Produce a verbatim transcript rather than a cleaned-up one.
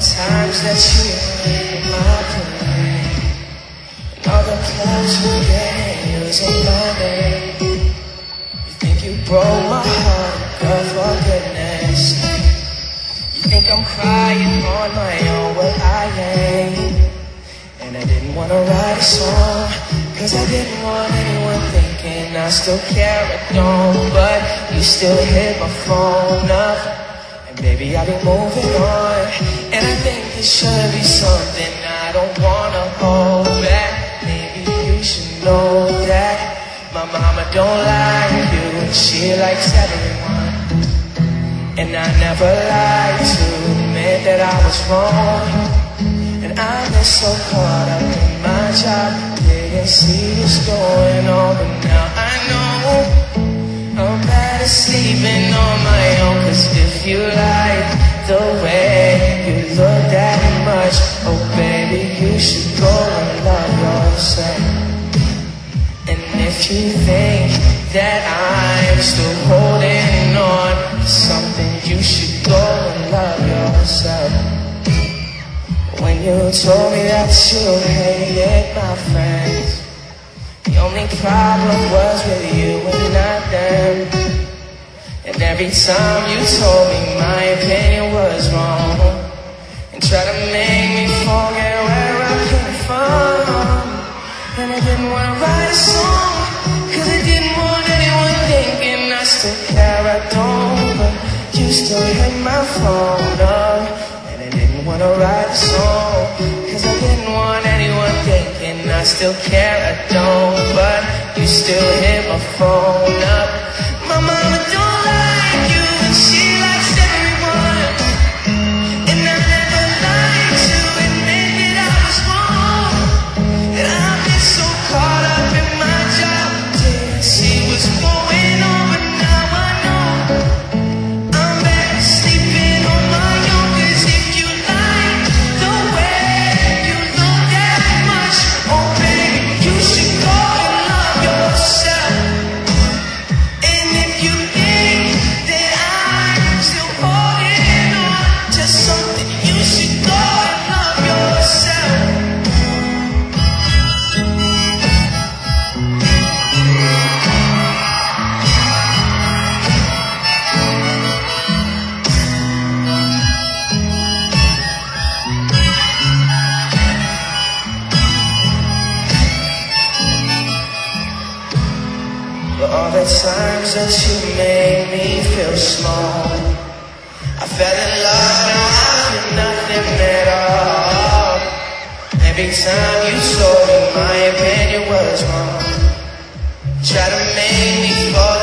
times that you made my play, and all the clothes you gave using my name. You think you broke my heart, girl, for goodness sake. You think I'm crying on my own, well I ain't. And I didn't wanna write a song, cause I didn't want anyone thinking I still care or don't. But you still hit my phone up, and baby I've been moving on. And I think it should be something I don't wanna hold back. Maybe you should know that my mama don't like you, and she likes everyone. And I never lied to admit that I was wrong. And I was so caught up in my job, didn't see what's going on. But now I know I'm better sleeping on my own. Cause if you like the way you look that much, oh baby, you should go and love yourself. And if you think that I'm still holding on to something, you should go and love yourself. When you told me that you hated my friends, the only problem was with you and not them. And every time you told me my opinion was wrong, and tried to make me forget where I came from. And I didn't want to write a song, cause I didn't want anyone thinking I still care, I don't. But you still hit my phone up, and I didn't want to write a song, cause I didn't want anyone thinking I still care, I don't. But you still hit my phone up. My mama don't like you, and she likes everyone. And I never lied to admit that I was wrong. And I've been so caught up in my job, didn't see what's going on. But now I know I'm back sleeping on my own. Cause if you like the way you look that much, oh baby, you should go and love yourself. And if you think that I'm still holding on to something, you should go and love yourself. But all the times that you made me feel small, I fell in love, now I feel nothing at all. Every time you told me my opinion was wrong, try to make me fall